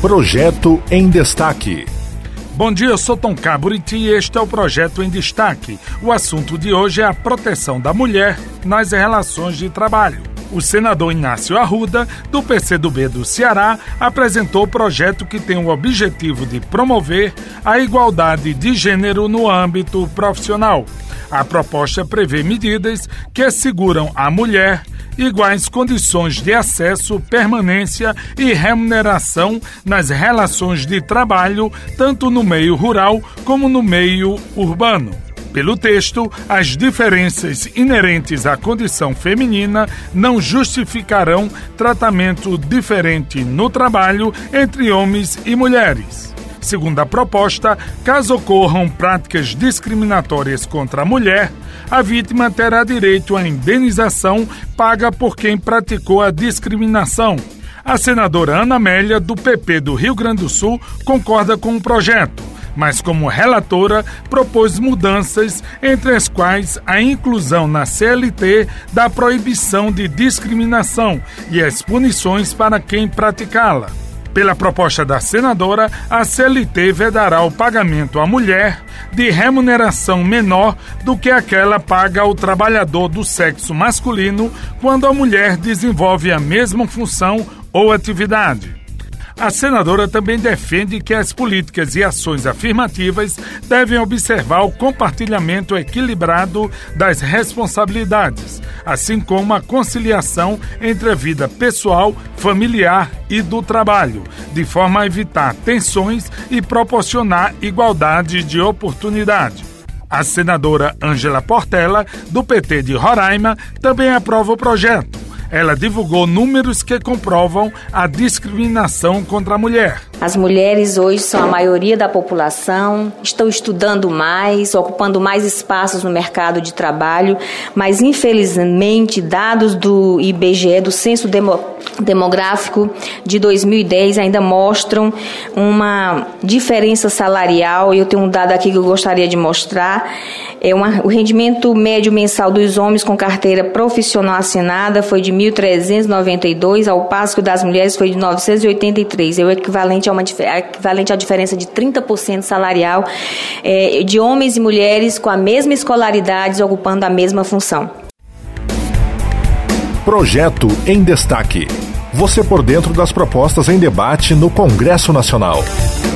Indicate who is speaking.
Speaker 1: Projeto em Destaque.
Speaker 2: Bom dia, eu sou Tom Caburiti e este é o Projeto em Destaque. O assunto de hoje é a proteção da mulher nas relações de trabalho. O senador Inácio Arruda, do PCdoB do Ceará, apresentou o projeto que tem o objetivo de promover a igualdade de gênero no âmbito profissional. A proposta prevê medidas que asseguram à mulher iguais condições de acesso, permanência e remuneração nas relações de trabalho, tanto no meio rural como no meio urbano. Pelo texto, as diferenças inerentes à condição feminina não justificarão tratamento diferente no trabalho entre homens e mulheres. Segundo a proposta, caso ocorram práticas discriminatórias contra a mulher, a vítima terá direito à indenização paga por quem praticou a discriminação. A senadora Ana Amélia, do PP do Rio Grande do Sul, concorda com o projeto, mas como relatora propôs mudanças, entre as quais a inclusão na CLT da proibição de discriminação e as punições para quem praticá-la. Pela proposta da senadora, a CLT vedará o pagamento à mulher de remuneração menor do que aquela paga ao trabalhador do sexo masculino quando a mulher desenvolve a mesma função ou atividade. A senadora também defende que as políticas e ações afirmativas devem observar o compartilhamento equilibrado das responsabilidades, assim como a conciliação entre a vida pessoal, familiar e do trabalho, de forma a evitar tensões e proporcionar igualdade de oportunidade. A senadora Ângela Portela, do PT de Roraima, também aprova o projeto. Ela divulgou números que comprovam a discriminação contra a mulher.
Speaker 3: As mulheres hoje são a maioria da população, estão estudando mais, ocupando mais espaços no mercado de trabalho, mas infelizmente dados do IBGE, do Censo Demográfico de 2010, ainda mostram uma diferença salarial. Eu tenho um dado aqui que eu gostaria de mostrar. O rendimento médio mensal dos homens com carteira profissional assinada foi de 1.392, ao passo que o das mulheres foi de 983, é o equivalente à diferença de 30% salarial de homens e mulheres com a mesma escolaridade ocupando a mesma função.
Speaker 1: Projeto em Destaque. Você por dentro das propostas em debate no Congresso Nacional.